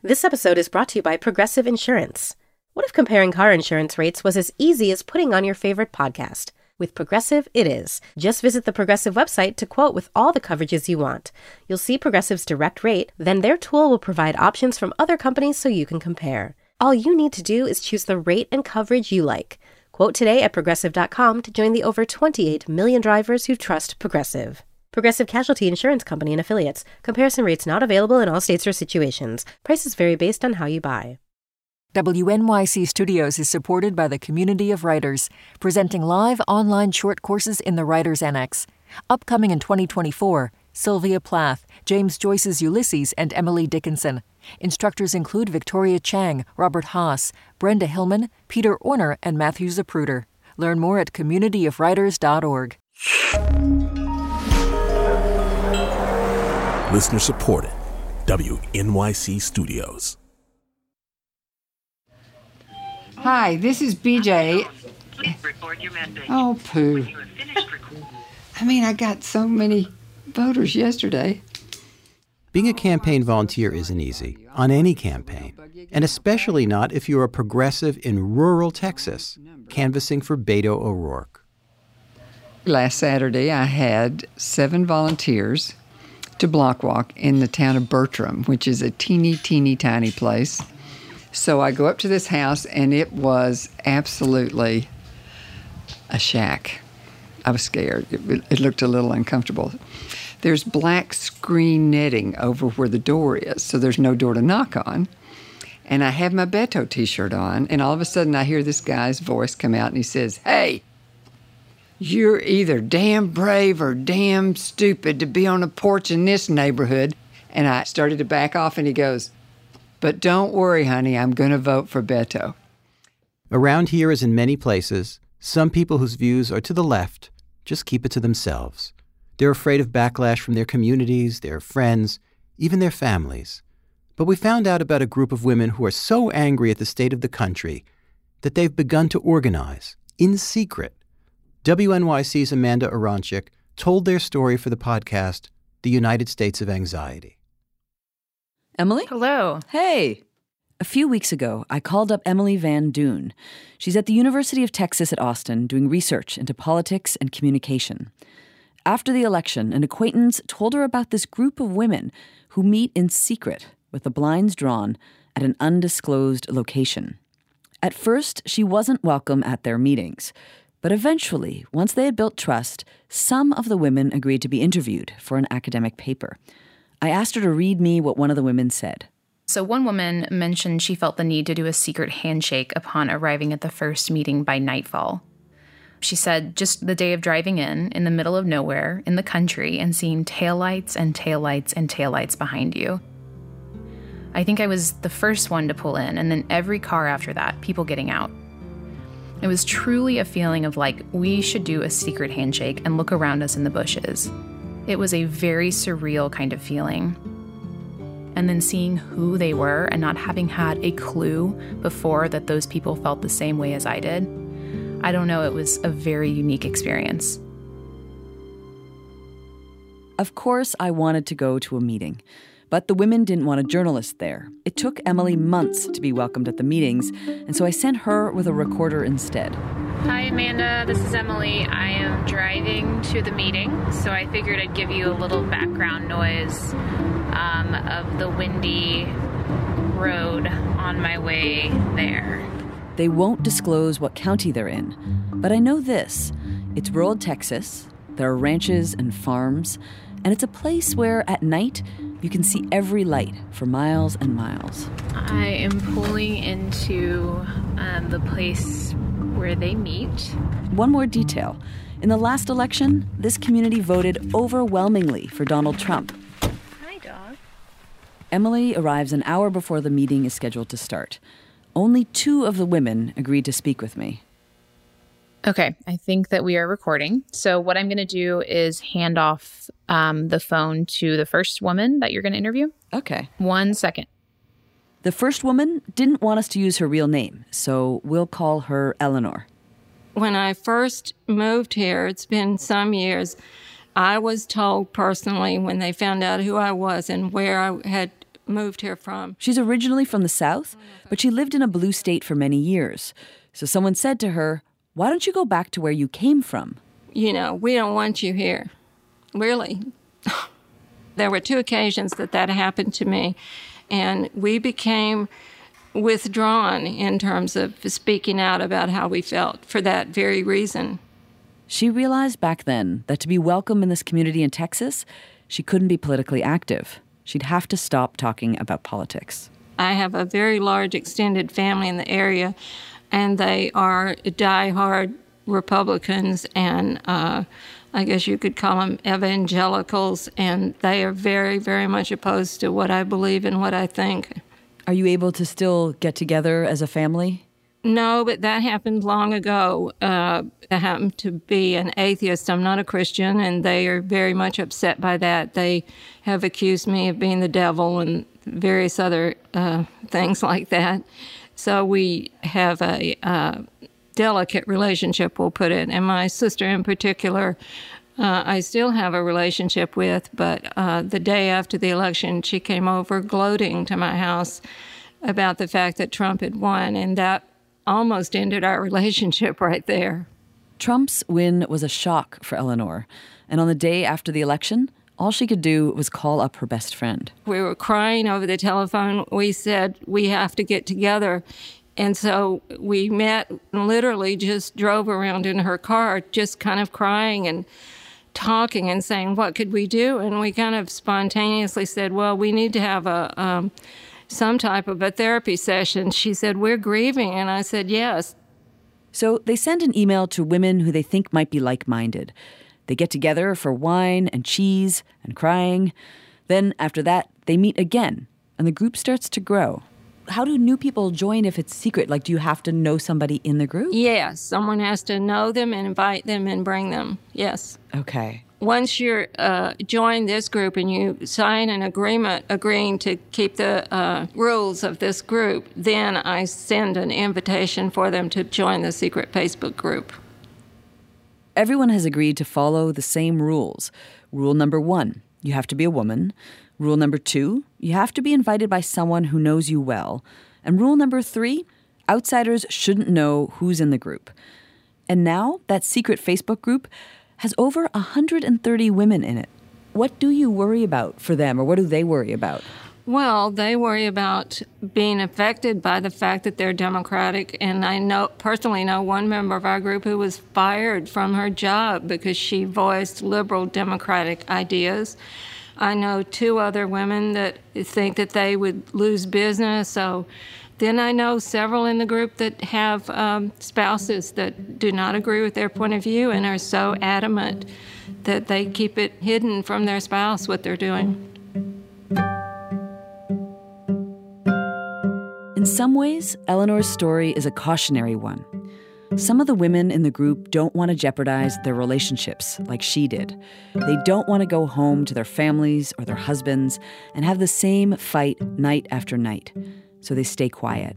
This episode is brought to you by Progressive Insurance. What if comparing car insurance rates was as easy as putting on your favorite podcast? With Progressive, it is. Just visit the Progressive website to quote with all the coverages you want. You'll see Progressive's direct rate, then their tool will provide options from other companies so you can compare. All you need to do is choose the rate and coverage you like. Quote today at Progressive.com to join the over 28 million drivers who trust Progressive. Progressive Casualty Insurance Company and Affiliates. Comparison rates not available in all states or situations. Prices vary based on how you buy. WNYC Studios is supported by the Community of Writers, presenting live online short courses in the Writers Annex. Upcoming in 2024, Sylvia Plath, James Joyce's Ulysses, and Emily Dickinson. Instructors include Victoria Chang, Robert Haas, Brenda Hillman, Peter Orner, and Matthew Zapruder. Learn more at communityofwriters.org. Listener supported. WNYC Studios. Hi, this is BJ. Please record your message. Oh, poo. When you have finished recording. I got so many voters yesterday. Being a campaign volunteer isn't easy, on any campaign, and especially not if you're a progressive in rural Texas, canvassing for Beto O'Rourke. Last Saturday, I had 7 volunteers to block walk in the town of Bertram, which is a teeny tiny place. So I go up to this house, and it was absolutely a shack. I was scared. It looked a little uncomfortable. There's black screen netting over where the door is, so there's no door to knock on. And I have my Beto t-shirt on, and all of a sudden I hear this guy's voice come out, and he says, "Hey, you're either damn brave or damn stupid to be on a porch in this neighborhood." And I started to back off, and he goes, "But don't worry, honey, I'm going to vote for Beto." Around here, as in many places, some people whose views are to the left just keep it to themselves. They're afraid of backlash from their communities, their friends, even their families. But we found out about a group of women who are so angry at the state of the country that they've begun to organize, in secret. WNYC's Amanda Aronczyk told their story for the podcast, The United States of Anxiety. Emily? Hello. Hey. A few weeks ago, I called up Emily Van Doon. She's at the University of Texas at Austin doing research into politics and communication. After the election, an acquaintance told her about this group of women who meet in secret with the blinds drawn at an undisclosed location. At first, she wasn't welcome at their meetings. But eventually, once they had built trust, some of the women agreed to be interviewed for an academic paper. I asked her to read me what one of the women said. So one woman mentioned she felt the need to do a secret handshake upon arriving at the first meeting by nightfall. She said just the day of driving in the middle of nowhere, in the country, and seeing taillights and taillights and taillights behind you. I think I was the first one to pull in, and then every car after that, people getting out. It was truly a feeling of like, we should do a secret handshake and look around us in the bushes. It was a very surreal kind of feeling. And then seeing who they were and not having had a clue before that those people felt the same way as I did. I don't know, it was a very unique experience. Of course, I wanted to go to a meeting, but the women didn't want a journalist there. It took Emily months to be welcomed at the meetings, and so I sent her with a recorder instead. Hi, Amanda. This is Emily. I am driving to the meeting, so I figured I'd give you a little background noise of the windy road on my way there. They won't disclose what county they're in, but I know this. It's rural Texas, there are ranches and farms, and it's a place where, at night, you can see every light for miles and miles. I am pulling into the place where they meet. One more detail. In the last election, this community voted overwhelmingly for Donald Trump. Hi, dog. Emily arrives an hour before the meeting is scheduled to start. Only 2 of the women agreed to speak with me. Okay, I think that we are recording. So what I'm going to do is hand off the phone to the first woman that you're going to interview. Okay. 1 second. The first woman didn't want us to use her real name, so we'll call her Eleanor. When I first moved here, it's been some years, I was told personally when they found out who I was and where I had moved here from. She's originally from the South, but she lived in a blue state for many years. So someone said to her, "Why don't you go back to where you came from?" We don't want you here. Really. There were 2 occasions that happened to me, and we became withdrawn in terms of speaking out about how we felt for that very reason. She realized back then that to be welcome in this community in Texas, she couldn't be politically active. She'd have to stop talking about politics. I have a very large extended family in the area, and they are diehard Republicans and I guess you could call them evangelicals, and they are very, very much opposed to what I believe and what I think. Are you able to still get together as a family? No, but that happened long ago. I happen to be an atheist. I'm not a Christian, and they are very much upset by that. They have accused me of being the devil and various other things like that. So we have a delicate relationship, we'll put it. And my sister in particular, I still have a relationship with, but the day after the election, she came over gloating to my house about the fact that Trump had won, and that almost ended our relationship right there. Trump's win was a shock for Eleanor, and on the day after the election, all she could do was call up her best friend. We were crying over the telephone. We said, we have to get together. And so we met and literally just drove around in her car, just kind of crying and talking and saying, what could we do? And we kind of spontaneously said, well, we need to have some type of a therapy session. She said, we're grieving. And I said, yes. So they send an email to women who they think might be like-minded. They get together for wine and cheese and crying. Then after that, they meet again, and the group starts to grow. How do new people join if it's secret? Like, do you have to know somebody in the group? Yes, someone has to know them and invite them and bring them, yes. Okay. Once you're join this group and you sign an agreement agreeing to keep the rules of this group, then I send an invitation for them to join the secret Facebook group. Everyone has agreed to follow the same rules. Rule number 1, you have to be a woman. Rule number 2, you have to be invited by someone who knows you well. And rule number 3, outsiders shouldn't know who's in the group. And now that secret Facebook group has over 130 women in it. What do you worry about for them, or what do they worry about? Well, they worry about being affected by the fact that they're Democratic, and I personally know one member of our group who was fired from her job because she voiced liberal Democratic ideas. I know 2 other women that think that they would lose business. So then I know several in the group that have spouses that do not agree with their point of view and are so adamant that they keep it hidden from their spouse what they're doing. In some ways, Eleanor's story is a cautionary one. Some of the women in the group don't want to jeopardize their relationships like she did. They don't want to go home to their families or their husbands and have the same fight night after night. So they stay quiet.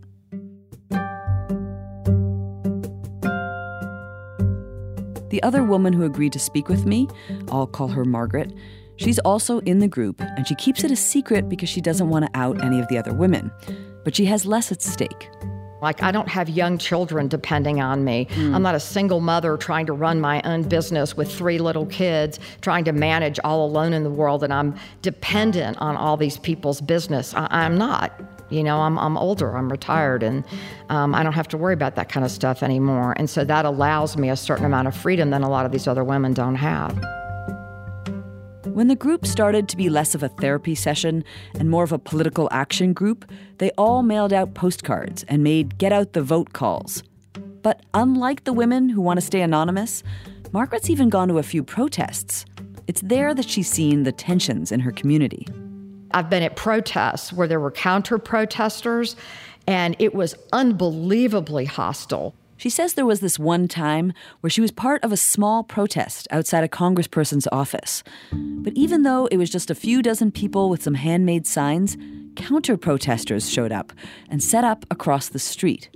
The other woman who agreed to speak with me, I'll call her Margaret, she's also in the group, and she keeps it a secret because she doesn't want to out any of the other women. But she has less at stake. Like, I don't have young children depending on me. I'm not a single mother trying to run my own business with 3 little kids, trying to manage all alone in the world, and I'm dependent on all these people's business. I'm not. I'm older, I'm retired, and I don't have to worry about that kind of stuff anymore. And so that allows me a certain amount of freedom that a lot of these other women don't have. When the group started to be less of a therapy session and more of a political action group, they all mailed out postcards and made get-out-the-vote calls. But unlike the women who want to stay anonymous, Margaret's even gone to a few protests. It's there that she's seen the tensions in her community. I've been at protests where there were counter-protesters, and it was unbelievably hostile. She says there was this one time where she was part of a small protest outside a congressperson's office. But even though it was just a few dozen people with some handmade signs, counter-protesters showed up and set up across the street.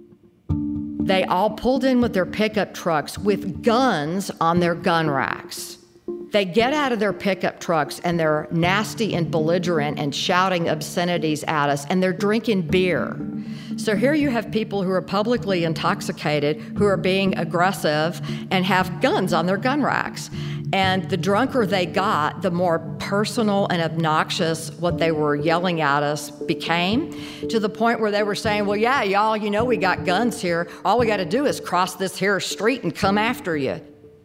They all pulled in with their pickup trucks with guns on their gun racks. They get out of their pickup trucks and they're nasty and belligerent and shouting obscenities at us, and they're drinking beer. So here you have people who are publicly intoxicated, who are being aggressive and have guns on their gun racks. And the drunker they got, the more personal and obnoxious what they were yelling at us became, to the point where they were saying, well, yeah, y'all, you know we got guns here. All we got to do is cross this here street and come after you.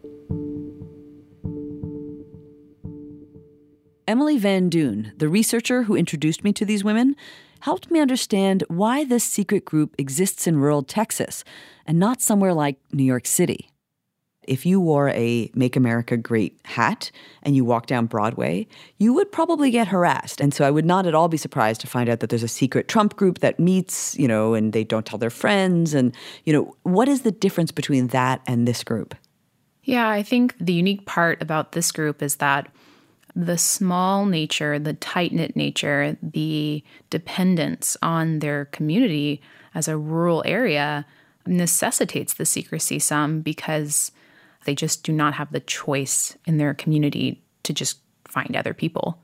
Emily Van Duyn, the researcher who introduced me to these women, helped me understand why this secret group exists in rural Texas and not somewhere like New York City. If you wore a Make America Great hat and you walked down Broadway, you would probably get harassed. And so I would not at all be surprised to find out that there's a secret Trump group that meets, and they don't tell their friends. And, what is the difference between that and this group? Yeah, I think the unique part about this group is that the small nature, the tight-knit nature, the dependence on their community as a rural area necessitates the secrecy some, because they just do not have the choice in their community to just find other people.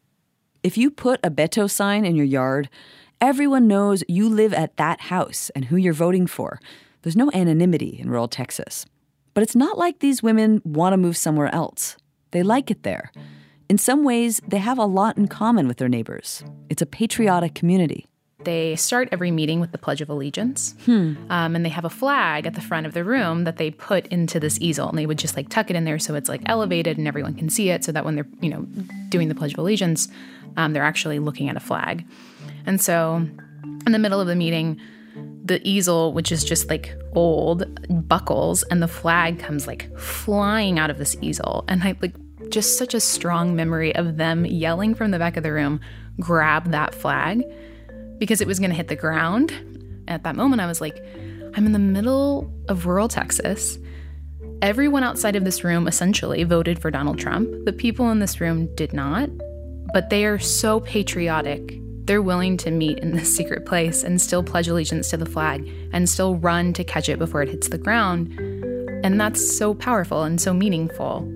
If you put a Beto sign in your yard, everyone knows you live at that house and who you're voting for. There's no anonymity in rural Texas. But it's not like these women want to move somewhere else. They like it there. In some ways, they have a lot in common with their neighbors. It's a patriotic community. They start every meeting with the Pledge of Allegiance, and they have a flag at the front of the room that they put into this easel, and they would just tuck it in there so it's elevated and everyone can see it, so that when they're doing the Pledge of Allegiance, they're actually looking at a flag. And so in the middle of the meeting, the easel, which is just old, buckles, and the flag comes flying out of this easel, and just such a strong memory of them yelling from the back of the room, grab that flag, because it was going to hit the ground. At that moment, I was like, I'm in the middle of rural Texas. Everyone outside of this room essentially voted for Donald Trump. The people in this room did not, but they are so patriotic. They're willing to meet in this secret place and still pledge allegiance to the flag and still run to catch it before it hits the ground. And that's so powerful and so meaningful.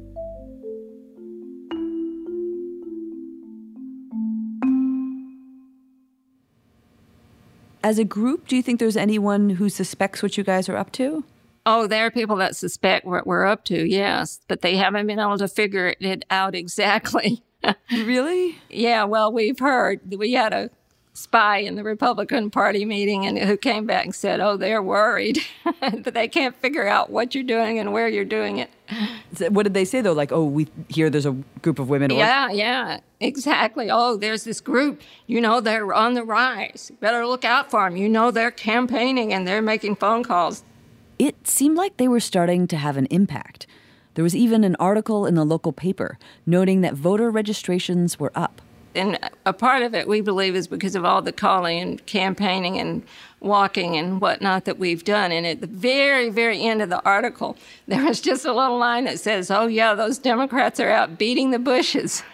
As a group, do you think there's anyone who suspects what you guys are up to? Oh, there are people that suspect what we're up to, yes, but they haven't been able to figure it out exactly. Really? Yeah, well, we've heard. We had a spy in the Republican Party meeting and who came back and said, oh, they're worried, but they can't figure out what you're doing and where you're doing it. What did they say, though? We hear there's a group of women. Yeah, exactly. Oh, there's this group. They're on the rise. Better look out for them. They're campaigning and they're making phone calls. It seemed like they were starting to have an impact. There was even an article in the local paper noting that voter registrations were up. And a part of it, we believe, is because of all the calling and campaigning and walking and whatnot that we've done. And at the very, very end of the article, there was just a little line that says, oh, yeah, those Democrats are out beating the bushes.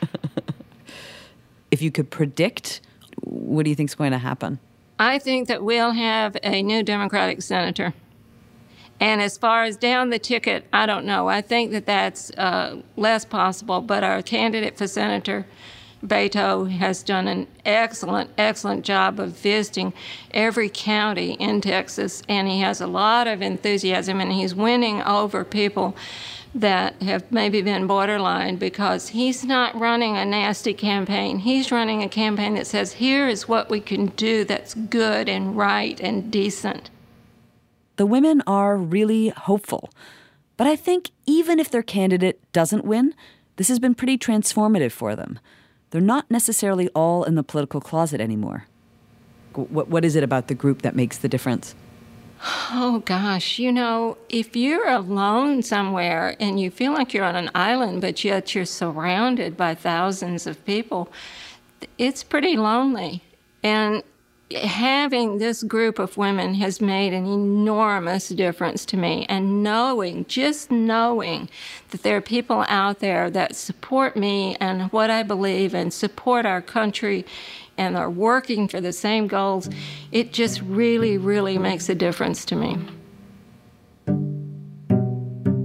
If you could predict, what do you think's going to happen? I think that we'll have a new Democratic senator. And as far as down the ticket, I don't know. I think that that's less possible. But our candidate for senator, Beto, has done an excellent job of visiting every county in Texas, and he has a lot of enthusiasm, and he's winning over people that have maybe been borderline because he's not running a nasty campaign. He's running a campaign that says, here is what we can do that's good and right and decent. The women are really hopeful. But I think even if their candidate doesn't win, this has been pretty transformative for them. They're not necessarily all in the political closet anymore. What is it about the group that makes the difference? Oh, gosh. If you're alone somewhere and you feel like you're on an island, but yet you're surrounded by thousands of people, it's pretty lonely. And having this group of women has made an enormous difference to me. And just knowing that there are people out there that support me and what I believe and support our country and are working for the same goals, it just really, really makes a difference to me.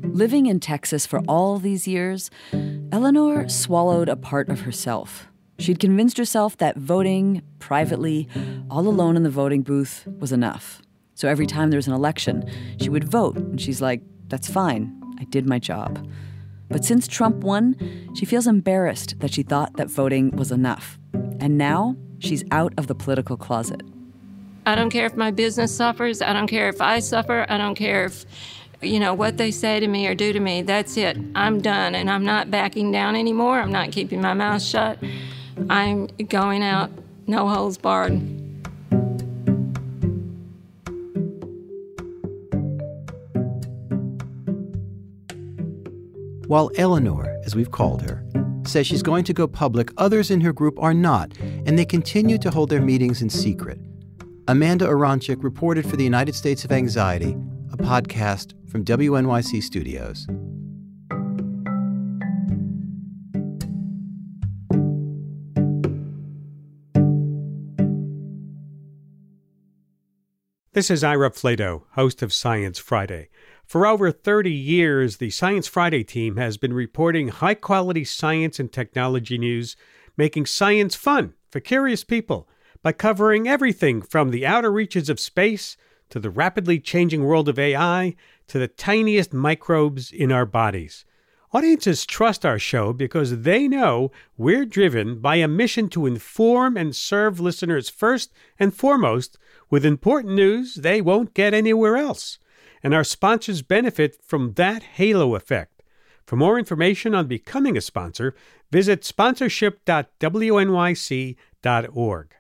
Living in Texas for all these years, Eleanor swallowed a part of herself. She'd convinced herself that voting privately, all alone in the voting booth, was enough. So every time there was an election, she would vote, and she's like, that's fine, I did my job. But since Trump won, she feels embarrassed that she thought that voting was enough. And now, she's out of the political closet. I don't care if my business suffers. I don't care if I suffer. I don't care if, what they say to me or do to me. That's it. I'm done, and I'm not backing down anymore. I'm not keeping my mouth shut. I'm going out, no holds barred. While Eleanor, as we've called her, says she's going to go public, others in her group are not, and they continue to hold their meetings in secret. Amanda Aronczyk reported for the United States of Anxiety, a podcast from WNYC Studios. This is Ira Flato, host of Science Friday. For over 30 years, the Science Friday team has been reporting high-quality science and technology news, making science fun for curious people by covering everything from the outer reaches of space to the rapidly changing world of AI to the tiniest microbes in our bodies. Audiences trust our show because they know we're driven by a mission to inform and serve listeners first and foremost with important news they won't get anywhere else. And our sponsors benefit from that halo effect. For more information on becoming a sponsor, visit sponsorship.wnyc.org.